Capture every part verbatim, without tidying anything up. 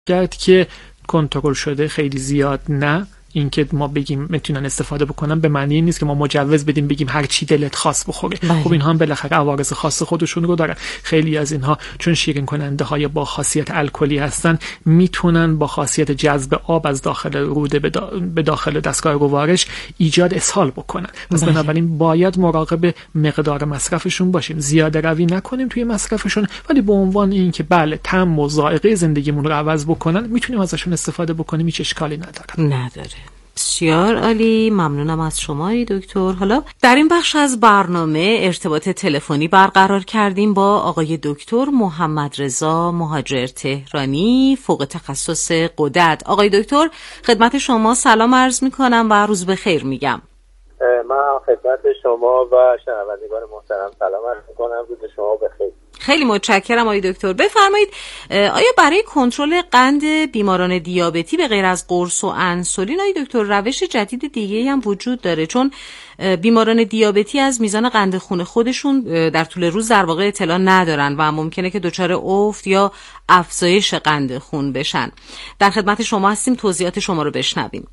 گرد که کنترل شده، خیلی زیاد نه. اینکه ما بگیم میتونن استفاده بکنن به معنی نیست که ما مجوز بدیم بگیم هر چی دلت خواست بخوره. بله. خب اینها هم بالاخره عوارض خاص خودشون رو دارن. خیلی از اینها چون شیرین کننده های با خاصیت الکلی هستن میتونن با خاصیت جذب آب از داخل روده به داخل دستگاه گوارش ایجاد اسهال بکنن. پس بله. بنابراین باید مراقب مقدار مصرفشون باشیم، زیاده روی نکنیم توی مصرفشون، ولی به عنوان اینکه بله طعم و ذائقه زندگیمون رو عوض بکنن میتونیم ازشون استفاده بکنیم، هیچ اشکالی نداره. نداره. بسیار عالی، ممنونم از شما دکتر. حالا در این بخش از برنامه ارتباط تلفنی برقرار کردیم با آقای دکتر محمد رضا مهاجر تهرانی، فوق تخصص غدد. آقای دکتر خدمت شما سلام عرض میکنم و روز بخیر میگم. من خدمت شما و شنوندگان محترم سلام عرض میکنم، روز شما بخیر. خیلی متشکرم آقای دکتر. بفرمایید آیا برای کنترل قند بیماران دیابتی به غیر از قرص و انسولین آقای دکتر روش جدید دیگه‌ای هم وجود داره؟ چون بیماران دیابتی از میزان قند خون خودشون در طول روز در واقع اطلاع ندارن و ممکنه که دچار افت یا افزایش قند خون بشن. در خدمت شما هستیم، توضیحات شما رو بشنویم.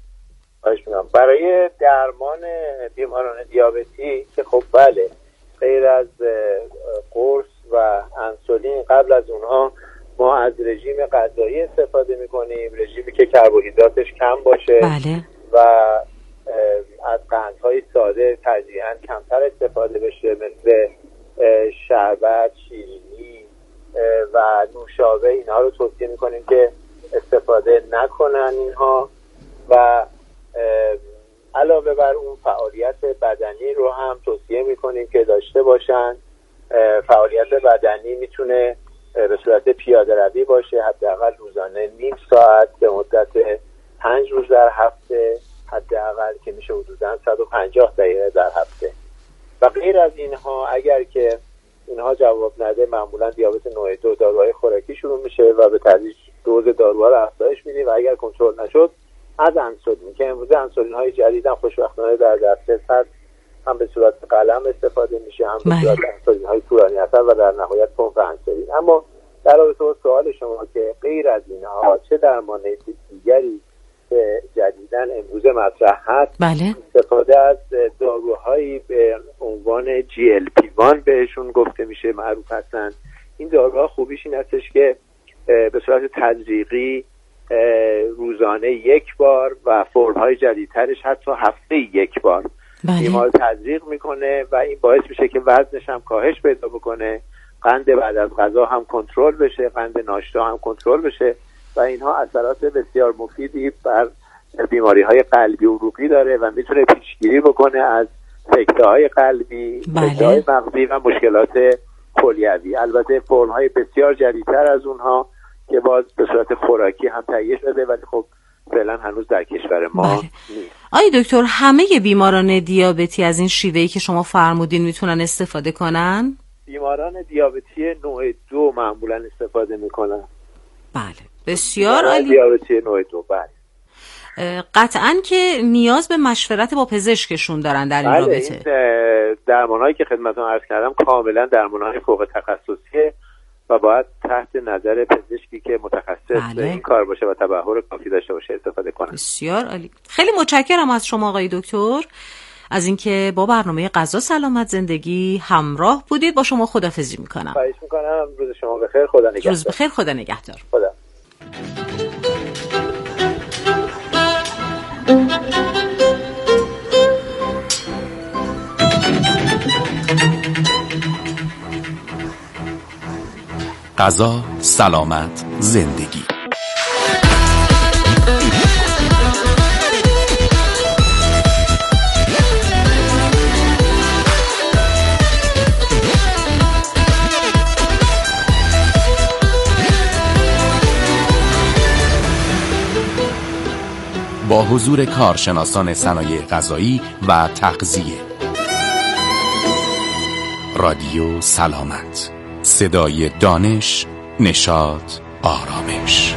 برای درمان بیماران دیابتی که خب بله غیر از قرص و انسولین قبل از اونها ما از رژیم غذایی استفاده میکنیم، رژیمی که کربوهیدراتش کم باشه. بله. و از قندهای ساده ترجیحاً کمتر استفاده بشه، مثل شربت، شیرینی و نوشابه. اینها رو توصیه میکنیم که استفاده نکنن اینها. و علاوه بر اون فعالیت بدنی رو هم توصیه میکنیم که داشته باشن. فعالیت بدنی میتونه به صورت پیاده روی باشه، حداقل روزانه نیم ساعت به مدت پنج روز در هفته، حداقل که میشه حدوداً صد و پنجاه دقیقه در هفته. و غیر از اینها اگر که اینها جواب نده معمولا دیابت نوع دو داروهای خوراکی شروع میشه و به تدریج دوز داروها رو افزایش میدیم و اگر کنترل نشد از انسولین که امروزه انسولین های جدیدن خوشبختانه در دسترس هست، هم به صورت قلم استفاده میشه، هم به صورت انسولین های طولانی اثر و در نهایت پمپ انسولین. اما در رابطه با سوال شما که غیر از اینها چه درمان دیگری که جدیداً امروزه مطرح هست، بله. استفاده از داروهایی به عنوان جی ال پی وان بهشون گفته میشه، معروف هستن. این داروها خوبیش این هستش که به صورت تدریجی روزانه یک بار و فرم‌های جدیدترش حتی هفته یک بار بیمار تزریق میکنه و این باعث میشه که وزنش هم کاهش پیدا بکنه، قند بعد از غذا هم کنترل بشه، قند ناشتا هم کنترل بشه و اینها اثرات بسیار مفیدی بر بیماری های قلبی و عروقی داره و میتونه پیشگیری بکنه از سکته های قلبی، سکته های مغزی و مشکلات کلیوی. البته فرم های بسیار جدیدتر از اونها که باز به صورت خوراکی هم تهیه شده ولی خب فعلا هنوز در کشور ما بله. نیست. آی دکتر همه بیماران دیابتی از این شیوهی که شما فرمودین میتونن استفاده کنن؟ بیماران دیابتی نوع دو معمولا استفاده میکنن. بله بسیار عالی. دیابتی نوع دو بله. قطعاً که نیاز به مشورت با پزشکشون دارن در این بله رابطه. این درمانهایی که خدمتتون عرض کردم کاملا درمانهای فوق تخصصیه و باید تحت نظر پزشکی که متخصص بله. این کار باشه و تبحر کافی داشته باشه استفاده کنن. بسیار عالی. خیلی متشکرم از شما آقای دکتر از اینکه با برنامه غذا سلامت زندگی همراه بودید. با شما خداحافظی میکنم. خواهش میکنم. روز شما بخیر. خدا نگهدار. روز بخیر. خدا نگهدار. خدا. غذا سلامت زندگی. با حضور کارشناسان صنایع غذایی و تغذیه. رادیو سلامت، صدای دانش، نشاط، آرامش.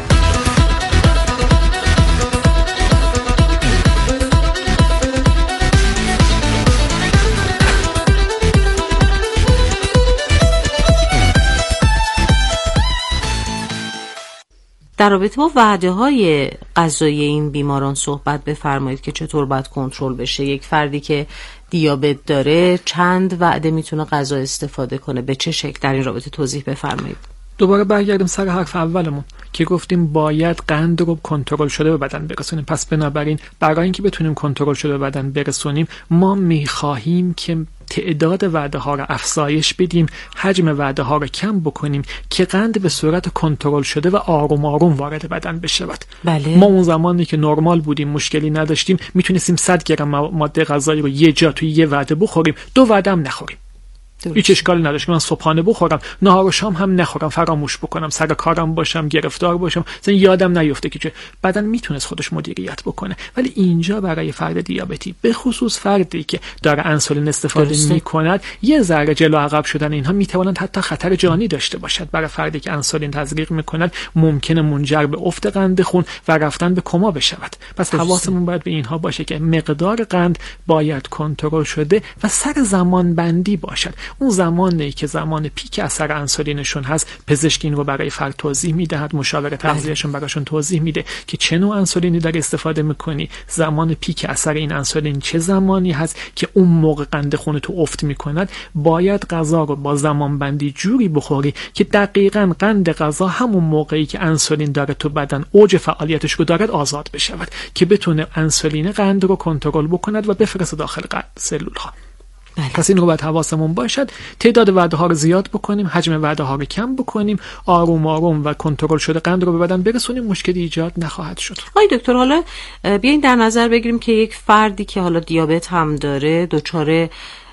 در رابطه با وعده‌های غذایی این بیماران صحبت بفرمایید که چطور باید کنترل بشه. یک فردی که دیابت داره چند وعده میتونه غذا استفاده کنه، به چه شکل؟ در این رابطه توضیح بفرمایید. دوباره برگردیم سر حرف اولمون که گفتیم باید قند رو کنترل شده به بدن برسونیم. پس بنابراین برای اینکه بتونیم کنترل شده به بدن برسونیم، ما میخواهیم که تعداد وعده ها رو افزایش بدیم، حجم وعده ها رو کم بکنیم که قند به صورت کنترل شده و آروم آروم وارد بدن بشود. بله. ما اون زمانی که نرمال بودیم، مشکلی نداشتیم، میتونستیم صد گرم ماده غذایی رو یه جا توی یه وعده بخوریم، دو وعده هم نخوریم. هیچ اشکالی نداشت که من صبحانه بخورم، نهار و شام هم نخورم، فراموش بکنم، سر کارم باشم، گرفتار باشم، مثلا یادم نیفته که چه. بدن میتونست خودش مدیریت بکنه. ولی اینجا برای فرد دیابتی، به خصوص فردی که داره انسولین استفاده میکند، یه ذره جلو عقب شدن اینها میتواند حتی خطر جانی داشته باشد. برای فردی که انسولین تزریق میکند ممکنه منجر به افت قند خون و رفتن به کما بشود. پس حواسمون باید به اینها باشه که مقدار قند باید کنترل شده و سر زمان بندی باشد. اون زمانی که زمان پیک اثر انسولینشون هست، پزشک این رو برای فرد توضیح میدهد، مشاور تغذیه‌شون براشون توضیح میده که چه نوع انسولینی داری استفاده میکنی، زمان پیک اثر این انسولین چه زمانی هست که اون موقع قند خون تو افت میکند. باید غذا رو با زمان بندی جوری بخوری که دقیقاً قند غذا همون موقعی که انسولین داره تو بدن اوج فعالیتش رو دارد آزاد بشود که بتونه انسولین قند رو کنترل بکند و بفرسته داخل قند سلول ها. بله. پس این رو باید حواسمون باشد، تعداد وعده ها رو زیاد بکنیم، حجم وعده ها رو کم بکنیم، آروم آروم و کنترل شده قند رو به بدن برسونیم، مشکلی ایجاد نخواهد شد. آقای دکتر، حالا بیاین در نظر بگیریم که یک فردی که حالا دیابت هم داره دچار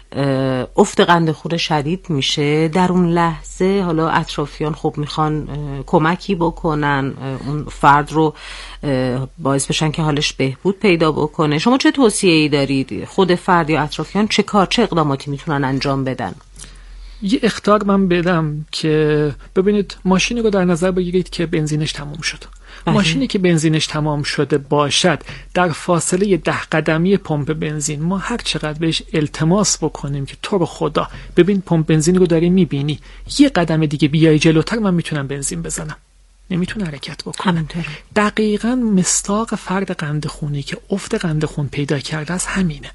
افت قند خون شدید میشه. در اون لحظه حالا اطرافیان خب میخوان کمکی بکنن، اون فرد رو باعث بشن که حالش بهبود پیدا بکنه. شما چه توصیه‌ای دارید؟ خود فرد یا اطرافیان چه کار، چه اقداماتی میتونن انجام بدن؟ یه اخطار من بدم که ببینید، ماشینی رو در نظر بگیرید که بنزینش تمام شد. بله. ماشینی که بنزینش تمام شده باشد، در فاصله ده قدمی پمپ بنزین ما هر چقدر بهش التماس بکنیم که تو رو خدا ببین پمپ بنزین رو داری میبینی، یه قدم دیگه بیای جلوتر، من میتونم بنزین بزنم. نمیتونه حرکت بکنه. دقیقاً مصداق فرد قند خونی که افت قند خون پیدا کرده است همینه.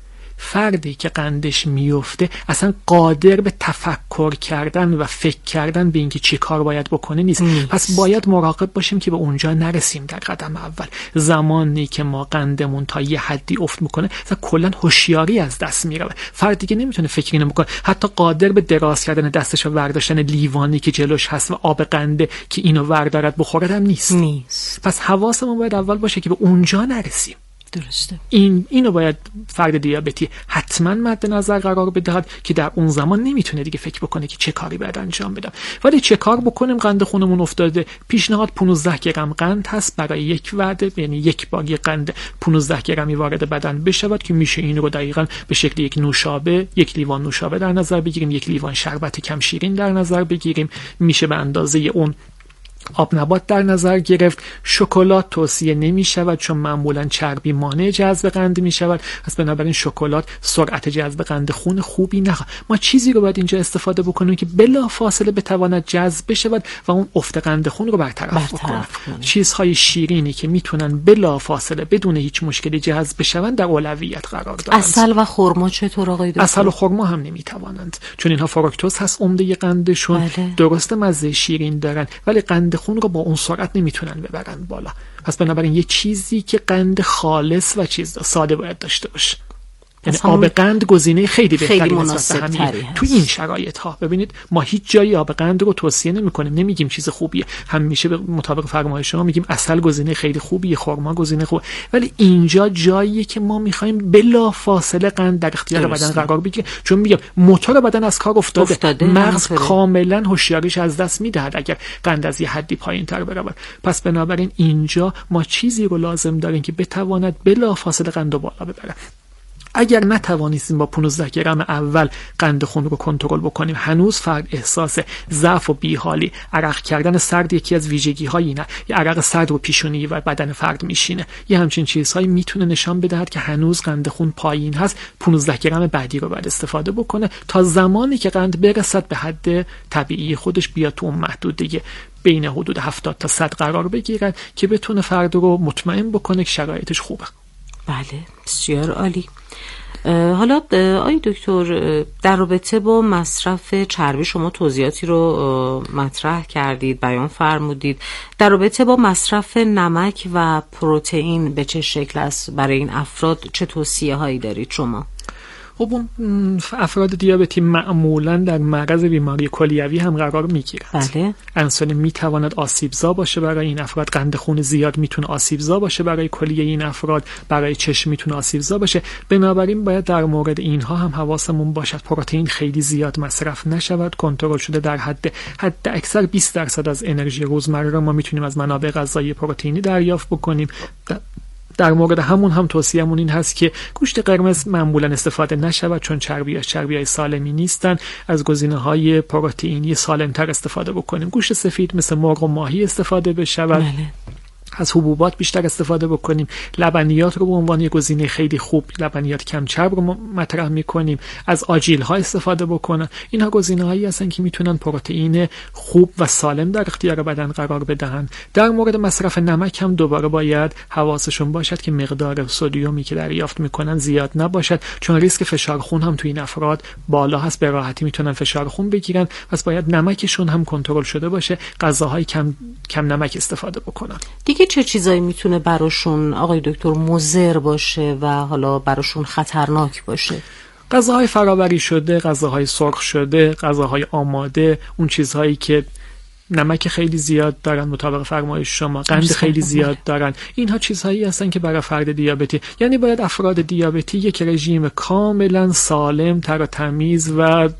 فردی که قندش میفته اصلا قادر به تفکر کردن و فکر کردن به اینکه چی کار باید بکنه نیست. نیست. پس باید مراقب باشیم که به اونجا نرسیم. در قدم اول زمانی که ما قندمون تا یه حدی افت میکنه، اصلا کلا هوشیاری از دست میره. فردی که نمیتونه فکری نمیکنه، حتی قادر به دراز کردن دستش و برداشتن لیوانی که جلوش هست و آب قنده که اینو وردارد بخوره هم نیست. نیست. پس حواسمون باید اول باشه که به اونجا نرسیم. درسته. این اینو باید فرد دیابتی حتما مد نظر قرار بدهد که در اون زمان نمیتونه دیگه فکر بکنه که چه کاری باید انجام بدم. ولی چه کار بکنیم؟ قند خونمون افتاده، پیشنهاد پانزده گرم قند هست برای یک وعده، یعنی یک بار یک قند پانزده گرمی وارد بدن بشود که میشه این رو دقیقاً به شکل یک نوشابه، یک لیوان نوشابه در نظر بگیریم، یک لیوان شربت کم شیرین در نظر بگیریم، میشه به اندازه اون آب نبات در نظر گرفت. شکلات توصیه نمی شود چون معمولا چربی مانع جذب قند می شود. پس بنابراین شکلات سرعت جذب قند خون خوبی نه. ما چیزی رو باید اینجا استفاده بکنیم که بلا فاصله بتواند جذب بشود و اون افت قند خون رو برطرف بکنه. چیزهای شیرینی که میتونن بلا فاصله بدون هیچ مشکلی جذب بشوند در اولویت قرار دارند. عسل و خرما چطور آقای دکتر؟ عسل و خرما هم نمیتوانند چون اینها فروکتوز هست عمده قندشون. بله. درسته مزه شیرین دارن ولی قند خون رو با اون سرعت نمیتونن ببرن بالا. پس بنابراین یه چیزی که قند خالص و چیز ساده باید داشته باشه. یعنی آب قند گزینه خیلی بهتری نسبت به همین تو این شرایط ها. ببینید ما هیچ جایی آب قند رو توصیه نمی کنیم، نمیگیم چیز خوبیه، همیشه به مطابق فرمایش شما میگیم عسل گزینه خیلی خوبیه، خرما گزینه خوبه. ولی اینجا جاییه که ما میخوایم بلا فاصله قند در اختیار بدن قرار بگیره، چون میگم موتور بدن از کار افتاده, افتاده مغز کاملا هوشیاریش از دست میدهد اگر قند از یه حدی پایین‌تر بره. پس بنابراین اینجا ما چیزی رو لازم داریم که بتواند بلا فاصله قند رو بالا ببره. اگر نتوانستیم با پانزده گرم اول قند خون رو کنترل بکنیم، هنوز فرد احساس ضعف و بیحالی، عرق کردن سرد یکی از ویژگی‌های اینه، یا عرق سرد و پیشونی و بدن فرد میشینه، یه همچین چیزهایی میتونه نشان بدهد که هنوز قند خون پایین هست. پانزده گرم بعدی رو باید استفاده بکنه تا زمانی که قند برسد به حد طبیعی خودش، بیاد تو اون محدوده بین حدود هفتاد تا صد قرار بگیرن که بتونه فرد رو مطمئن بکنه که شرایطش خوبه. بله، بسیار عالی. حالا آی دکتر، در رابطه با مصرف چربی شما توضیحاتی رو مطرح کردید، بیان فرمودید. در رابطه با مصرف نمک و پروتئین به چه شکل است برای این افراد؟ چه توصیه هایی دارید شما؟ خب اون افراد دیابتی معمولا در معرض بیماری کلیوی هم قرار میگیرند. بله. انسولین میتواند آسیبزا باشه برای این افراد، قند خون زیاد میتونه آسیبزا باشه برای کلیه این افراد، برای چشم میتونه آسیبزا باشه. بنابراین باید در مورد اینها هم حواسمون باشد پروتئین خیلی زیاد مصرف نشود، کنترل شده در حد حد اکثر بیست درصد از انرژی روزمره را ما میتونیم از منابع غذایی پروتئینی دریافت بکنیم. در مورد همون هم توصیه‌مون این هست که گوشت قرمز معمولا استفاده نشود چون چربیاش چربیای سالمی نیستن. از گزینه‌های پروتئینی سالم‌تر استفاده بکنیم. گوشت سفید مثل مرغ و ماهی استفاده بشود. بله. از حبوبات بیشتر استفاده بکنیم. لبنیات رو به عنوان یک گزینه خیلی خوب، لبنیات کم چرب رو مطرح می‌کنیم. از آجیل ها استفاده بکنن. اینها گزینه‌هایی هستن که میتونن پروتئین خوب و سالم در اختیار بدن قرار بدهن. در مورد مصرف نمک هم دوباره باید حواسشون باشد که مقدار سدیومی که دریافت میکنن زیاد نباشد چون ریسک فشار خون هم تو این افراد بالا هست. به راحتی میتونن فشار خون بگیرن. پس باید نمکشون هم کنترل شده باشه. غذاهای کم کم نمک استفاده بکنن. دیگه چه چیزایی میتونه براشون آقای دکتر مضر باشه و حالا براشون خطرناک باشه؟ غذاهای فرآوری شده، غذاهای سرخ شده، غذاهای آماده، اون چیزهایی که نمک خیلی زیاد دارن مطابق فرمایش شما، قند خیلی زیاد دارن، اینها چیزهایی هستن که برای فرد دیابتی، یعنی باید افراد دیابتی یک رژیم کاملا سالم، تر و تمیز و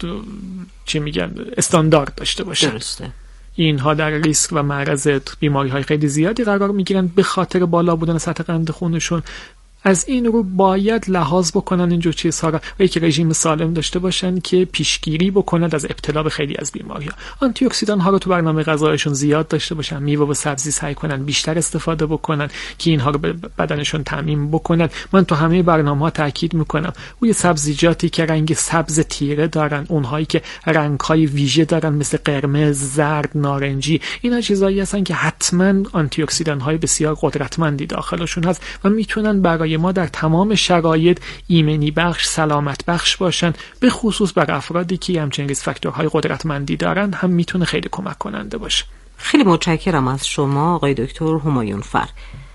چی میگن استاندارد داشته باشن. درسته. اینها در ریسک و معرض بیماری‌های خیلی زیادی قرار میگیرن به خاطر بالا بودن سطح قند خونشون. از این رو باید لحاظ بکنن اینجور چیزها را و یک رژیم سالم داشته باشن که پیشگیری بکند از ابتلا به خیلی از بیماری‌ها. آنتی اکسیدان ها رو تو برنامه غذایشون زیاد داشته باشن، میوه و سبزی سعی کنن بیشتر استفاده بکنن که اینها رو به بدنشون تامین بکنن. من تو همه برنامه‌ها تاکید میکنم روی سبزیجاتی که رنگ سبز تیره دارن، اونهایی که رنگ‌های ویژه دارن مثل قرمز، زرد، نارنجی، اینا چیزایی هستن که حتما آنتی اکسیدان های بسیار قدرتمندی داخلشون هست و میتونن برای ما در تمام شرایط ایمنی بخش، سلامت بخش باشن. به خصوص برای افرادی که همچنین ریسک فاکتورهای قدرتمندی دارن هم میتونه خیلی کمک کننده باشه. خیلی متشکرم از شما آقای دکتر همایون فر.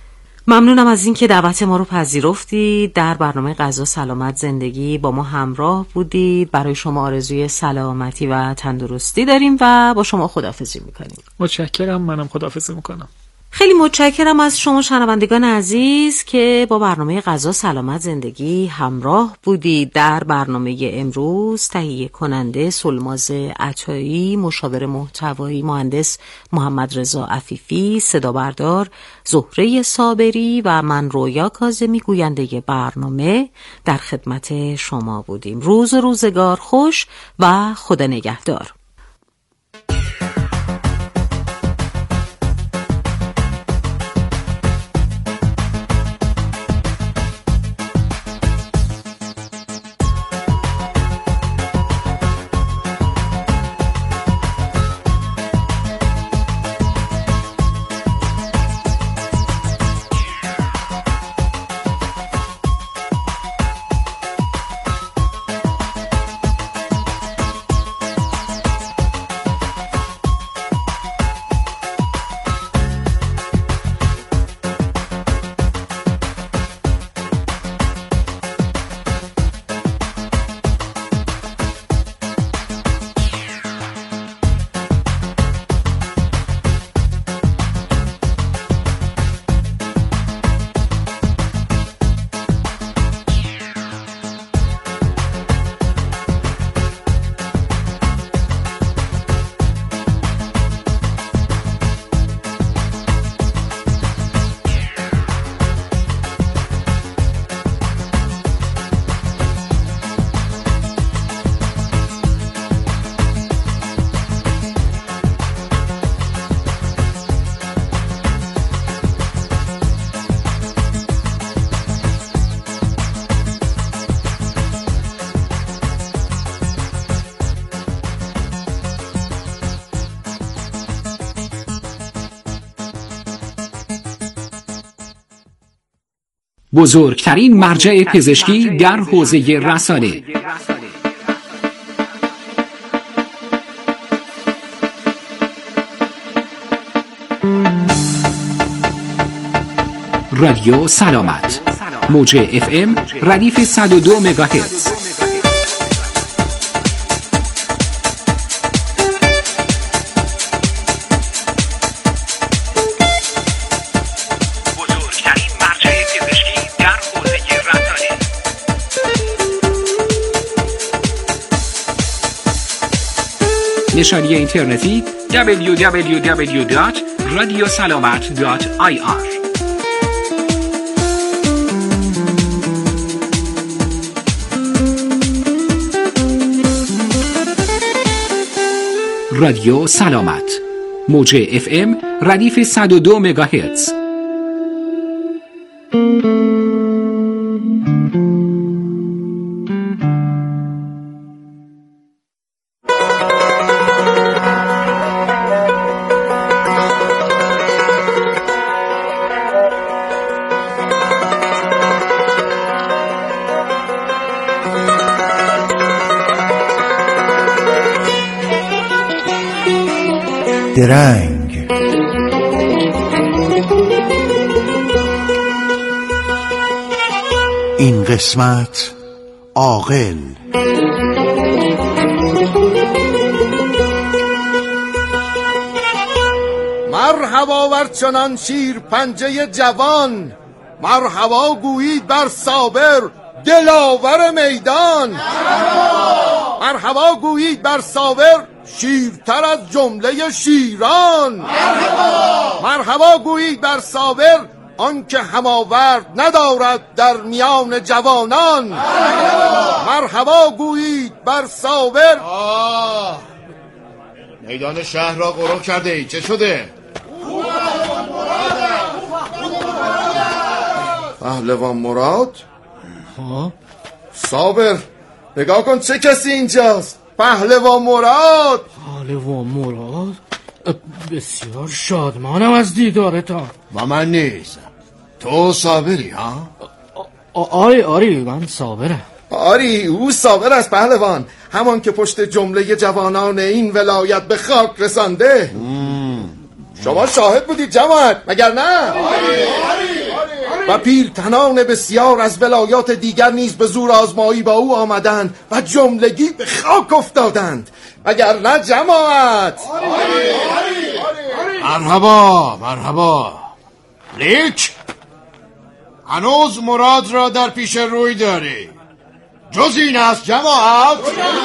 ممنونم از اینکه دعوت ما رو پذیرفتید. در برنامه غذا سلامت زندگی با ما همراه بودید. برای شما آرزوی سلامتی و تندرستی داریم و با شما خداحافظی میکنیم. متشکرم. منم خداحافظی میکنم. خیلی متشکرم از شما شنوندگان عزیز که با برنامه غذا سلامت زندگی همراه بودید. در برنامه امروز تهیه کننده سلماز عطایی، مشاور محتوایی مهندس محمد رضا عفیفی، صدا بردار زهره صابری و من رویا کاظمی گوینده برنامه در خدمت شما بودیم. روز و روزگار خوش و خدا نگهدار. بزرگترین مرجع پزشکی در حوزه رسانه. رادیو سلامت، موج اف ام ردیف صد و دو مگاهرتز. بزرگترین مرجع پزشکی در حوزه رسانه. نشانی اینترنتی دبلیو دبلیو دبلیو دات رادیو سلامت دات آی آر. رادیو سلامت، موج اف ام ردیف صد و دو مگاهرتز. درنگ این قسمت عاقل. مرحبا بر چنان شیر پنجه جوان، مرحبا گویید بر صابر دلاور میدان. مرحبا مرحبا گویید بر صابر شیرتر از جمله شیران. مرحبا مرحبا گویید بر صابر آنکه هماورد ندارد در میان جوانان. مرحبا مرحبا گویید بر صابر. آه میدان شهر را غرق کرده ای، چه شده؟ پهلوان مراد؟ ها؟ صابر نگاه کن چه کسی اینجاست. پهلوان مراد. پهلوان مراد؟ بسیار شادمانم از دیدارتان. و من نیز. تو صابری ها؟ آری آری من صابرم. آری او صابر است پهلوان، همان که پشت جمله جوانان این ولایت به خاک رسانده. مم. شما شاهد بودید جماعت مگر نه؟ آری آری و پیرتنان بسیار از ولایات دیگر نیز به زور آزمایی با او آمدند و جملگی به خاک افتادند مگر نه جماعت؟ مرحبا مرحبا. لیک هنوز مراد را در پیش روی داری، جز این است جماعت؟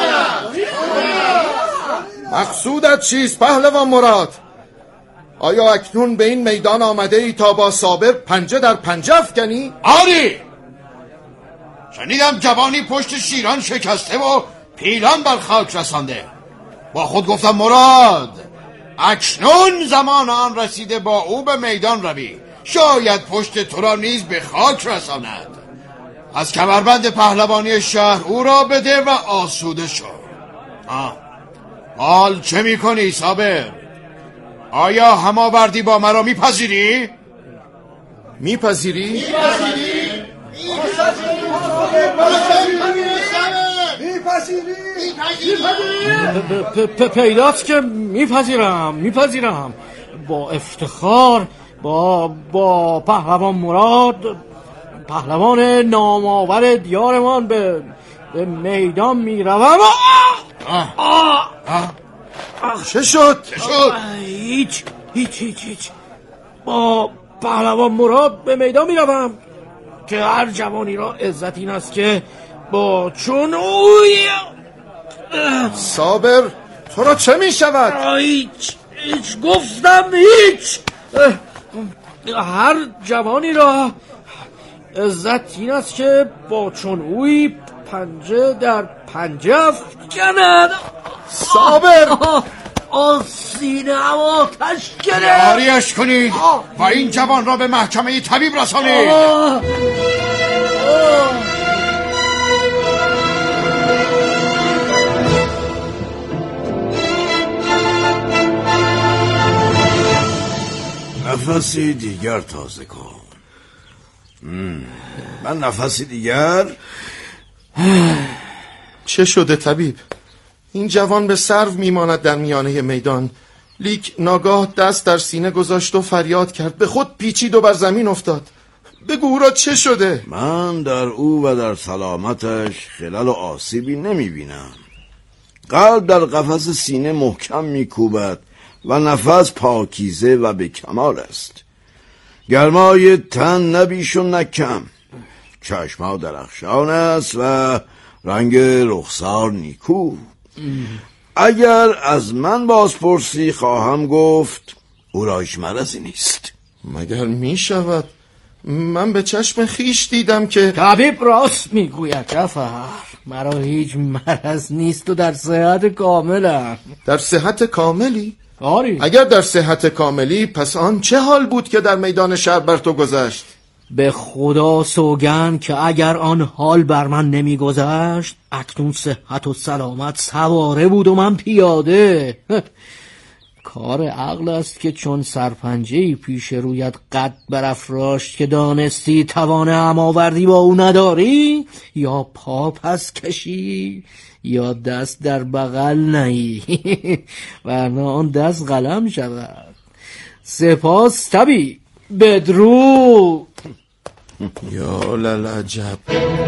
مقصودت چیست پهلوان مراد؟ آیا اکنون به این میدان آمده ای تا با صابر پنجه در پنجه افکنی؟ آری، شنیدم جوانی پشت شیران شکسته و پیلان بر خاک رسانده. با خود گفتم مراد اکنون زمان آن رسیده با او به میدان روی، شاید پشت تو را نیز به خاک رساند. از کمربند پهلوانی شهر او را بده و آسوده شو. آه. حال چه میکنی صابر؟ آیا هماوردی با مرا میپذیری؟ میپذیری؟ میپذیری؟ پیداست که میپذیرم میپذیرم با افتخار. با با پهلوان مراد، پهلوان نامآور دیارمان به, به میدان میروم. چه شد؟ چه شد؟ هیچ هیچ هیچ هیچ با پهلوان مراد به میدان میروم که هر جوانی را عزت این است که با چون اوی. صابر تو را چه می شود؟ هیچ هیچ گفتم هیچ. هر جوانی را عزت این است که با چون اوی پنجه در پنجه افکند. صابر آسینه هوا تشکنه. آریش کنید و این جوان را به محکمه طبیب رسانید. آه. آه. نفسی دیگر تازه کن. من نفسی دیگر. چه شده طبیب؟ این جوان به سرو میماند در میانه میدان، لیک ناگاه دست در سینه گذاشت و فریاد کرد، به خود پیچید و بر زمین افتاد. بگو او را چه شده؟ من در او و در سلامتش خلل و آسیبی نمی بینم. قلب در قفس سینه محکم میکوبد و نفس پاکیزه و به کمال است. گرمای تن نبیش و نکم، چشما درخشان است و رنگ رخسار نیکو. اگر از من بازپرسی خواهم گفت او را هیچ مرضی نیست. مگر می شود؟ من به چشم خیش دیدم که طبیب راست میگوید جعفر، مرا هیچ مرض نیست و در صحت کاملم. در صحت کاملی؟ آری. اگر در صحت کاملی پس آن چه حال بود که در میدان شهر بر تو گذشت؟ به خدا سوگند که اگر آن حال بر من نمی گذشت اکنون صحت و سلامت سواره بود و من پیاده. کار عقل است که چون سرپنجه‌ای پیش رویت قد برافراشت که دانستی توان هماوردی با او نداری، یا پا پس کشی یا دست در بغل نهی ورنه آن دست قلم شود. سپاس طبیب، بدرود. یا للعجب.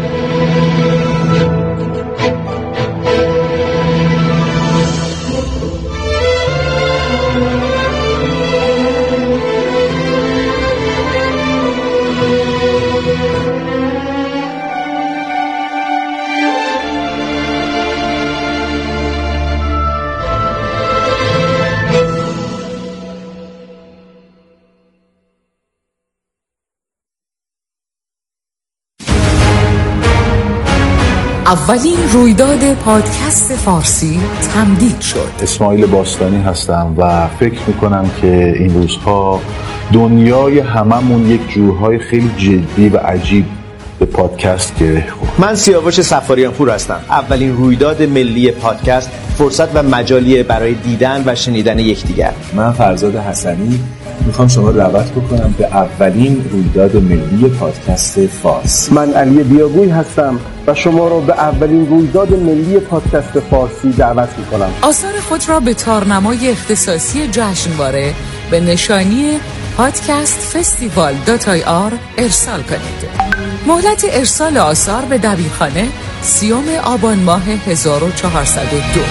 اولین رویداد پادکست فارسی تمدید شد. اسماعیل باستانی هستم و فکر میکنم که این روزها دنیای هممون یک جورهای خیلی جدی و عجیب به پادکست گره خورد. من سیاوش سفاریان پور هستم. اولین رویداد ملی پادکست فرصت و مجالیه برای دیدن و شنیدن یکدیگر. من فرزاد حسنی میخوام شما رو دعوت بکنم به اولین رویداد ملی پادکست فارسی. من علی بیاگوی هستم و شما رو به اولین رویداد ملی پادکست فارسی دعوت میکنم. آثار خود را به تارنمای اختصاصی جشنواره به نشانی پادکست فستیوال دات آی آر ارسال کنید. مهلت ارسال آثار به دبیرخانه سیوم آبان ماه هزار و چهارصد و دو.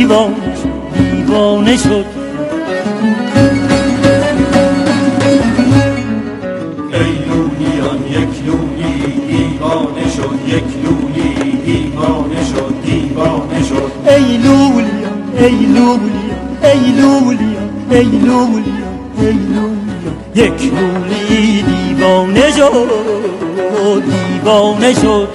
دیوانه شد دیوانه شد. ای لولیان یک لولی دیوانه شد یک لولی دیوانه شد دیوانه شد. ای لولیان ای لولیان ای لولیان ای لولیان ای لولیان یک لولی دیوانه شد دیوانه شد.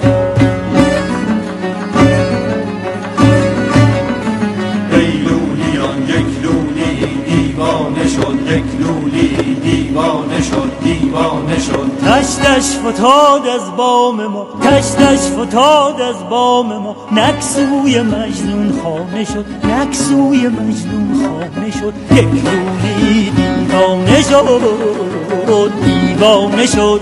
یک لولی دیوانه شد دیوانه شد. تشتش فتاد از بام ما تشتش فتاد از بام ما نکسوی مجنون خانه شد نکسوی مجنون خانه شد. یک لولی دیوانه شد دیوانه شد.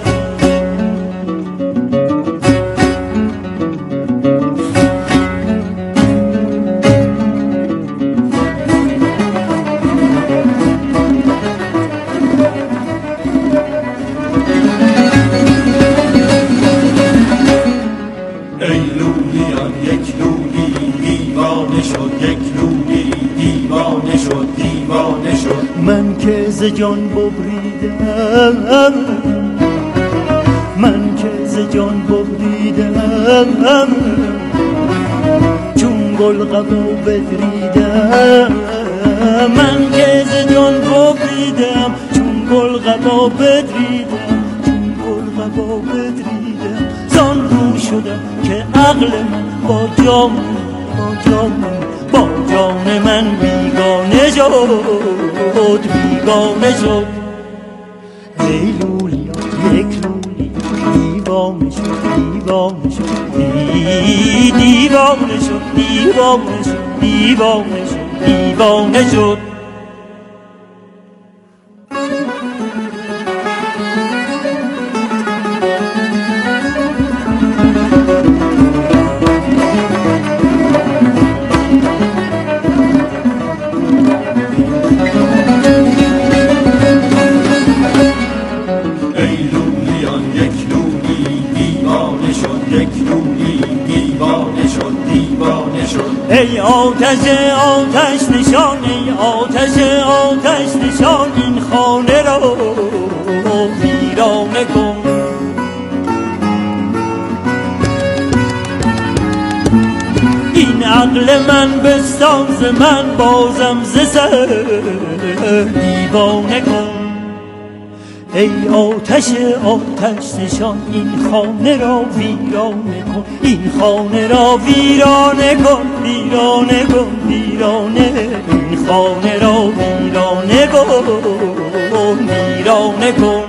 من که ز جان ببریدم من که ز جان ببریدم چون گل قبا بدریدم. من که ز جان ببریدم چون گل قبا بدریدم چون گل قبا بدریدم. زان رو شدم که عقل من با جان با جان با جان من بیگانه شد بیگانه شد. ای لولیا یک لولی دیوانه شد دیوانه شد دیوانه شد دیوانه شد دیوانه شد دیوانه شد. ای آتش آتش نشان ای آتش آتش نشان این خانه را ویرانه کن. این عقل من بستان ز من بازم ز سر دیوانه کن. ای آتش آتش نشان این خانه را ویرانه کن این خانه را ویرانه کن ویرانه کن ویرانه این خانه را ویرانه کن ویرانه کن.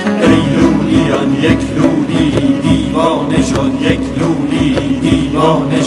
یک لولی دیوانه